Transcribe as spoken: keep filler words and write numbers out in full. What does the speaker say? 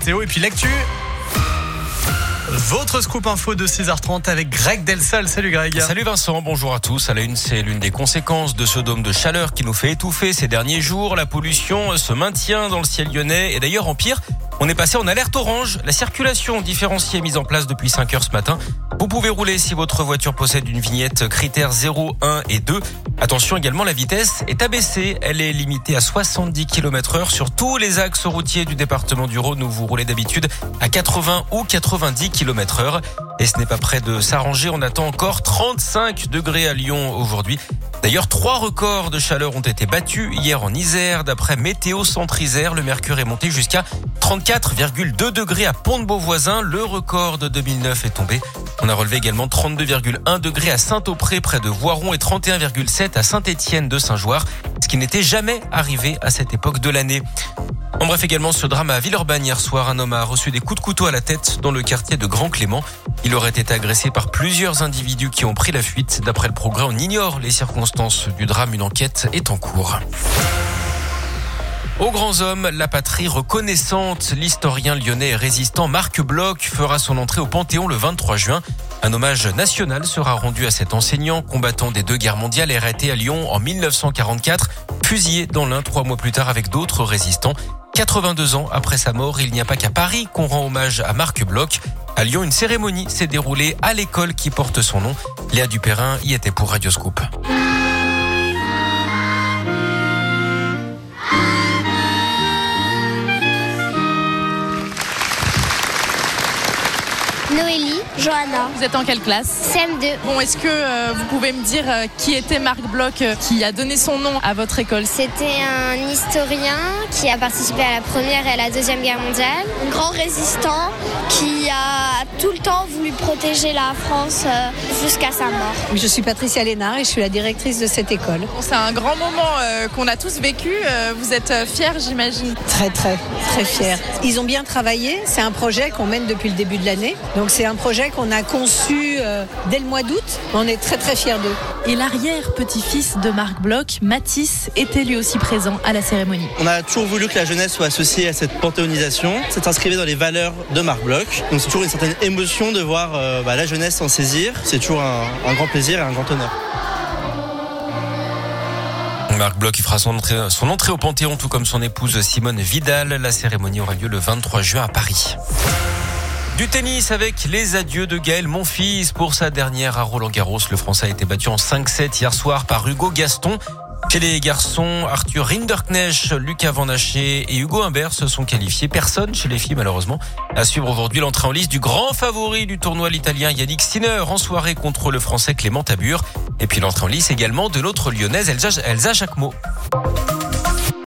météo et puis l'actu. Votre scoop info de six heures trente avec Greg Delsol. Salut Greg. Salut Vincent, bonjour à tous. À la une, c'est l'une des conséquences de ce dôme de chaleur qui nous fait étouffer ces derniers jours. La pollution se maintient dans le ciel lyonnais et d'ailleurs en pire, on est passé en alerte orange. La circulation différenciée est mise en place depuis cinq heures ce matin. Vous pouvez rouler si votre voiture possède une vignette critères zéro, un et deux. Attention également, la vitesse est abaissée. Elle est limitée à soixante-dix kilomètres heure sur tous les axes routiers du département du Rhône où vous roulez d'habitude à quatre-vingts ou quatre-vingt-dix kilomètres heure. Et ce n'est pas près de s'arranger. On attend encore trente-cinq degrés à Lyon aujourd'hui. D'ailleurs, trois records de chaleur ont été battus hier en Isère. D'après Météo Centre Isère, le mercure est monté jusqu'à trente-quatre virgule deux degrés à Pont-de-Beauvoisin. Le record de deux mille neuf est tombé. On a relevé également trente-deux virgule un degrés à Saint-Auprès près de Voiron et trente et un virgule sept à Saint-Étienne de Saint-Joire, ce qui n'était jamais arrivé à cette époque de l'année. En bref, également ce drame à Villeurbanne hier soir. Un homme a reçu des coups de couteau à la tête dans le quartier de Grand Clément. Il aurait été agressé par plusieurs individus qui ont pris la fuite. D'après le Progrès, on ignore les circonstances du drame. Une enquête est en cours. Aux grands hommes, la patrie reconnaissante. L'historien lyonnais et résistant Marc Bloch fera son entrée au Panthéon le vingt-trois juin. Un hommage national sera rendu à cet enseignant, combattant des deux guerres mondiales, arrêté à Lyon en mille neuf cent quarante-quatre, fusillé dans l'Ain trois mois plus tard avec d'autres résistants. quatre-vingt-deux ans après sa mort, il n'y a pas qu'à Paris qu'on rend hommage à Marc Bloch. À Lyon, une cérémonie s'est déroulée à l'école qui porte son nom. Léa Dupérin y était pour Radio Scoop. Noélie, Johanna. Vous êtes en quelle classe? C M deux. Bon, est-ce que euh, vous pouvez me dire euh, qui était Marc Bloch, euh, qui a donné son nom à votre école? C'était un historien qui a participé à la Première et à la Deuxième Guerre mondiale. Un grand résistant qui a tout le temps voulu protéger la France euh, jusqu'à sa mort. Je suis Patricia Lénard et je suis la directrice de cette école. Bon, c'est un grand moment euh, qu'on a tous vécu. Euh, vous êtes euh, fiers, j'imagine? Très, très, très fiers. Ils ont bien travaillé. C'est un projet qu'on mène depuis le début de l'année. Donc c'est un projet qu'on a conçu euh, dès le mois d'août. On est très très fiers d'eux. Et l'arrière-petit-fils de Marc Bloch, Mathis, était lui aussi présent à la cérémonie. On a toujours voulu que la jeunesse soit associée à cette panthéonisation. Ça s'inscrivait dans les valeurs de Marc Bloch. Donc c'est toujours une certaine émotion de voir euh, bah, la jeunesse s'en saisir. C'est toujours un, un grand plaisir et un grand honneur. Marc Bloch fera son entrée, son entrée au Panthéon, tout comme son épouse Simone Vidal. La cérémonie aura lieu le vingt-trois juin à Paris. Du tennis avec les adieux de Gaël Monfils pour sa dernière à Roland-Garros. Le Français a été battu en cinq sept hier soir par Hugo Gaston. Chez les garçons, Arthur Rinderknecht, Lucas Van Haché et Hugo Humbert se sont qualifiés. Personne chez les filles, malheureusement. À suivre aujourd'hui l'entrée en liste du grand favori du tournoi, l'Italien Yannick Sinner, en soirée contre le Français Clément Tabur. Et puis l'entrée en liste également de l'autre Lyonnaise Elsa, Elsa Jacquemot.